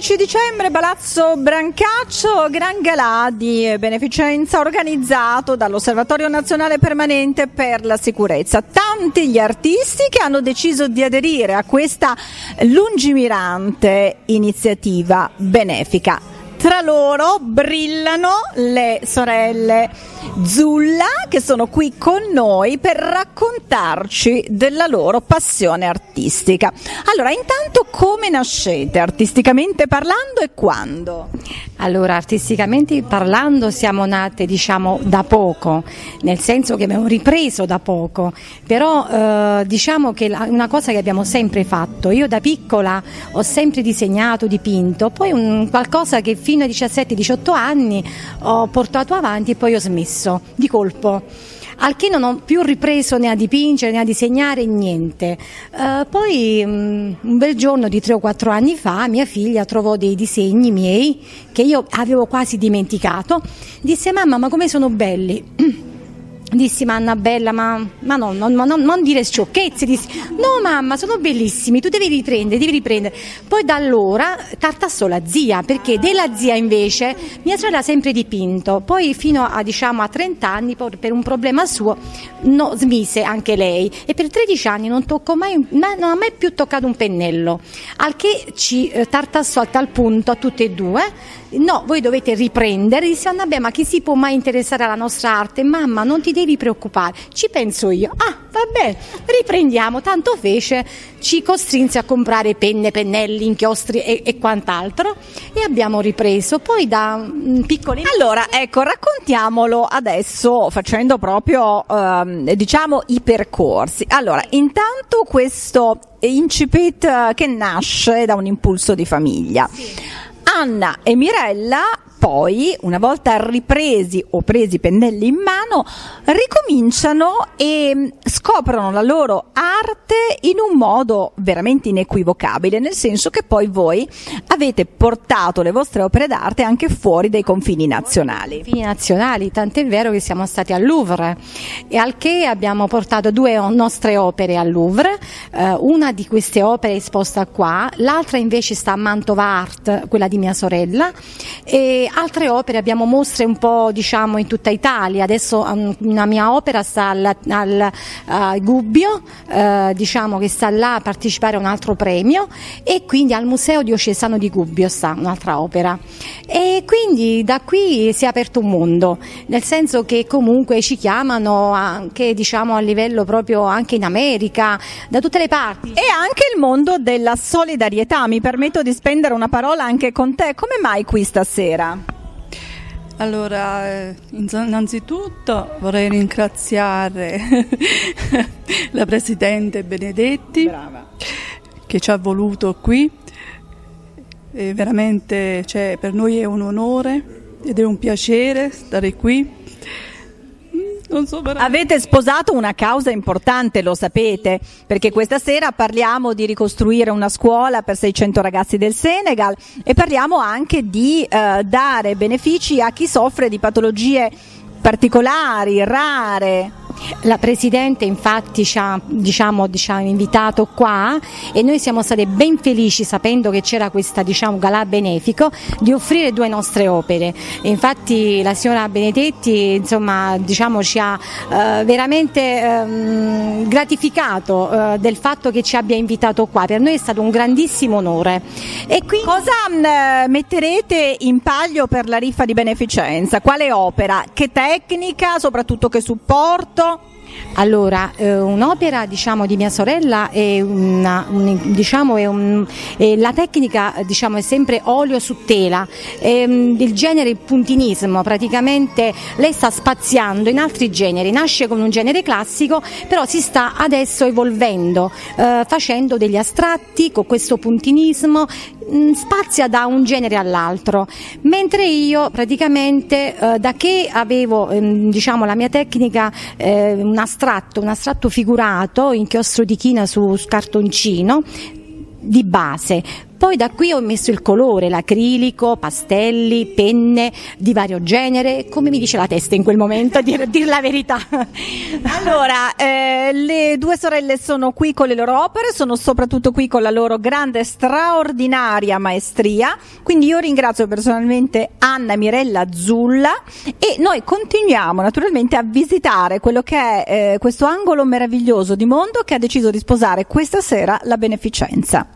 15 dicembre, Palazzo Brancaccio, gran galà di beneficenza organizzato dall'Osservatorio Nazionale Permanente per la Sicurezza. Tanti gli artisti che hanno deciso di aderire a questa lungimirante iniziativa benefica. Tra loro brillano le sorelle Zulla, che sono qui con noi per raccontarci della loro passione artistica. Allora, intanto, come nascete artisticamente parlando e quando? Allora, artisticamente parlando siamo nate da poco, nel senso che abbiamo ripreso da poco, però diciamo che una cosa che abbiamo sempre fatto, io da piccola ho sempre disegnato, dipinto, poi qualcosa che fino ai 17-18 anni ho portato avanti e poi ho smesso di colpo. Al che non ho più ripreso né a dipingere né a disegnare, niente. Poi un bel giorno di 3 o 4 anni fa mia figlia trovò dei disegni miei che io avevo quasi dimenticato. Disse: mamma, ma come sono belli. Dissi: ma Annabella, ma no, non dire sciocchezze. Dissi: no mamma, sono bellissimi, tu devi riprendere. Poi da allora tartassò la zia, perché della zia invece mia sorella ha sempre dipinto. Poi fino a 30 anni, per un problema suo, smise anche lei, e per 13 anni non ha mai più toccato un pennello, al che ci tartassò a tal punto a tutte e due: no, voi dovete riprendere. Disse: Annabella, ma chi si può mai interessare alla nostra arte? Mamma, non ti devi preoccupare, ci penso io. Ah, vabbè, riprendiamo. Tanto fece, ci costrinse a comprare penne, pennelli, inchiostri e quant'altro, e abbiamo ripreso. Poi da piccoli... Allora, ecco, raccontiamolo adesso facendo proprio i percorsi. Allora, intanto questo incipit che nasce da un impulso di famiglia. Sì. Anna e Mirella poi, una volta ripresi o presi i pennelli in mano, ricominciano e scoprono la loro arte in un modo veramente inequivocabile, nel senso che poi voi avete portato le vostre opere d'arte anche fuori dai confini nazionali. Confini nazionali, tant'è vero che siamo stati al Louvre, e al che abbiamo portato 2 nostre opere al Louvre. Una di queste opere è esposta qua, l'altra invece sta a Mantova Art, quella di mia sorella, e altre opere abbiamo mostre un po' in tutta Italia. Adesso una mia opera sta al Gubbio, che sta là a partecipare a un altro premio, e quindi al Museo Diocesano di Gubbio sta un'altra opera, e quindi da qui si è aperto un mondo, nel senso che comunque ci chiamano anche a livello proprio anche in America, da tutte le parti. E anche il mondo della solidarietà. Mi permetto di spendere una parola anche con te. Come mai qui stasera? Allora, innanzitutto vorrei ringraziare la Presidente Benedetti. Brava. Che ci ha voluto qui, e veramente per noi è un onore ed è un piacere stare qui. Avete sposato una causa importante, lo sapete, perché questa sera parliamo di ricostruire una scuola per 600 ragazzi del Senegal, e parliamo anche di dare benefici a chi soffre di patologie particolari, rare. La Presidente infatti ci ha invitato qua, e noi siamo state ben felici, sapendo che c'era questa galà benefico, di offrire 2 nostre opere. E infatti la signora Benedetti ci ha veramente gratificato del fatto che ci abbia invitato qua. Per noi è stato un grandissimo onore. E quindi... Cosa metterete in palio per la riffa di beneficenza? Quale opera? Che tecnica? Soprattutto che supporto? Allora, un'opera di mia sorella è la tecnica è sempre olio su tela, il genere puntinismo. Praticamente lei sta spaziando in altri generi, nasce con un genere classico, però si sta adesso evolvendo, facendo degli astratti con questo puntinismo, spazia da un genere all'altro, mentre io praticamente da che avevo la mia tecnica, un astratto figurato, inchiostro di china su cartoncino di base. Poi da qui ho messo il colore, l'acrilico, pastelli, penne di vario genere, come mi dice la testa in quel momento, a dir la verità. Allora, le due sorelle sono qui con le loro opere, sono soprattutto qui con la loro grande, straordinaria maestria, quindi io ringrazio personalmente Anna Mirella Zulla e noi continuiamo naturalmente a visitare quello che è questo angolo meraviglioso di mondo che ha deciso di sposare questa sera la beneficenza.